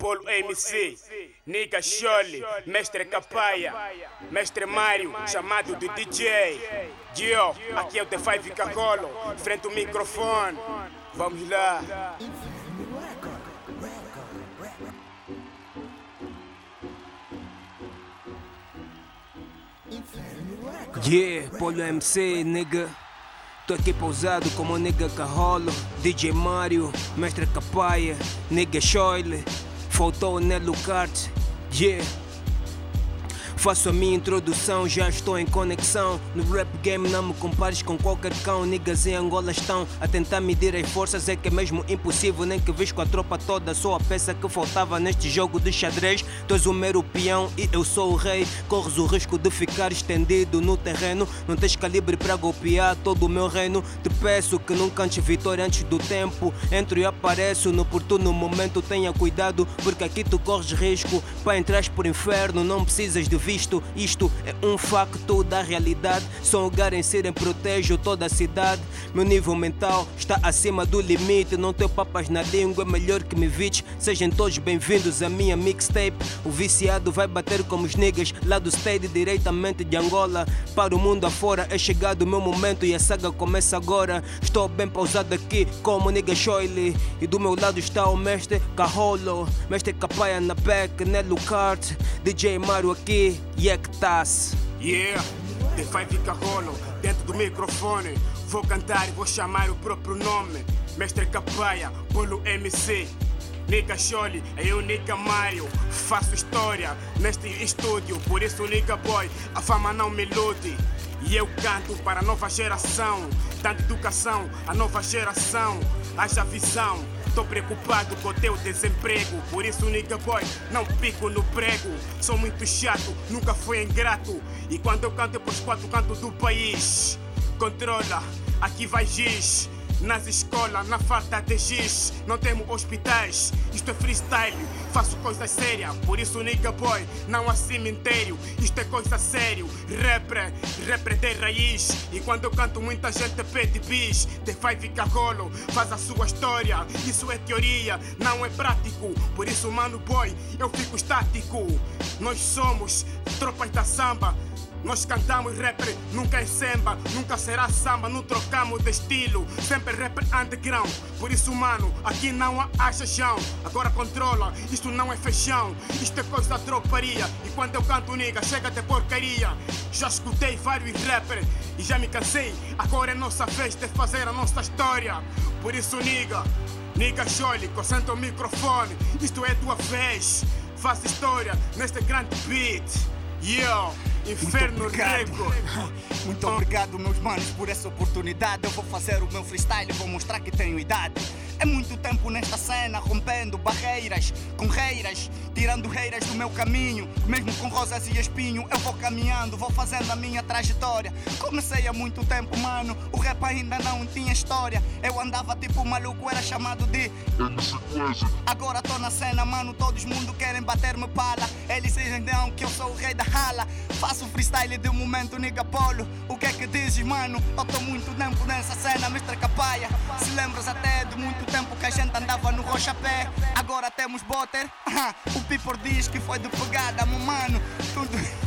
Polo MC, Nica Chole, Mestre Capaia, Mestre Mário, chamado de DJ. Gio, aqui é o The5 Cacolo, frente ao microfone. Vamos lá. Yeah, Polo MC, nigga. Tô aqui pausado como o nigga Carrolo, DJ Mário, Mestre Capaia, nigga Chole, faltou o Nelo Cart, yeah. Faço a minha introdução, já estou em conexão. No rap game não me compares com qualquer cão. Niggas em Angola estão a tentar medir as forças. É que é mesmo impossível, nem que vês com a tropa toda. Sou a peça que faltava neste jogo de xadrez. Tu és o mero peão e eu sou o rei. Corres o risco de ficar estendido no terreno. Não tens calibre para golpear todo o meu reino. Te peço que não cantes vitória antes do tempo. Entro e apareço no oportuno momento. Tenha cuidado porque aqui tu corres risco. Para entrares por inferno não precisas de visto. Isto é um facto da realidade. Sou um lugar em serem protejo toda a cidade. Meu nível mental está acima do limite. Não tenho papas na língua, é melhor que me evites. Sejam todos bem-vindos à minha mixtape. O viciado vai bater como os niggas lá do state diretamente de Angola. Para o mundo afora é chegado o meu momento e a saga começa agora. Estou bem pausado aqui como nigga Chole. E do meu lado está o Mestre Carrolo, Mestre Capaia na back, Nelo Cart, DJ Mário aqui. E é que tá-se. Yeah, The5 Cacolo, dentro do microfone. Vou cantar e vou chamar o próprio nome. Mestre Capaia, Polo MC. Nica Chole, eu Nica Mário. Faço história neste estúdio, por isso Nica Boy, a fama não me ilude. E eu canto para a nova geração, dando educação à nova geração. Haja visão, tô preocupado com o teu desemprego. Por isso, nigga boy, não pico no prego. Sou muito chato, nunca fui ingrato. E quando eu canto é pros quatro cantos do país. Controla, aqui vai giz. Nas escolas, na falta de giz. Não temos hospitais, isto é freestyle. Faço coisa séria, por isso nigga boy, não há cemitério. Isto é coisa sério, rapper de raiz. E quando eu canto muita gente pede bis. The5 Cacolo, faz a sua história. Isso é teoria, não é prático. Por isso mano boy, eu fico estático. Nós somos tropas da samba. Nós cantamos rapper, nunca é samba, nunca será samba, não trocamos de estilo, sempre rapper underground. Por isso, mano, aqui não há achachão. Agora controla, isto não é fechão, isto é coisa de troparia. E quando eu canto, nigga, chega de porcaria. Já escutei vários rappers e já me cansei. Agora é nossa vez de fazer a nossa história. Por isso, nigga Chole, concentra o microfone, isto é tua vez. Faz história neste grande beat. Yo, Inferno Record. Muito obrigado, meus manos, por essa oportunidade. Eu vou fazer o meu freestyle, vou mostrar que tenho idade. É muito tempo nesta cena, rompendo barreiras com reiras, tirando reiras do meu caminho. Mesmo com rosas e espinho, eu vou caminhando, vou fazendo a minha trajetória. Comecei há muito tempo, mano, o rap ainda não tinha história. Eu andava tipo maluco, era chamado de MC Quase. Agora tô na cena, mano, todos mundo querem bater-me pala. Eles dizem não, que eu sou o rei da rala. Faço freestyle de um momento, nigga Polo. O que é que dizes, mano? Eu tô muito tempo nessa cena, Mestre Capaia. Se lembras até de muito tempo que a gente andava no rochapé. Agora temos botter. O Piper diz que foi de pegada, meu mano. Tudo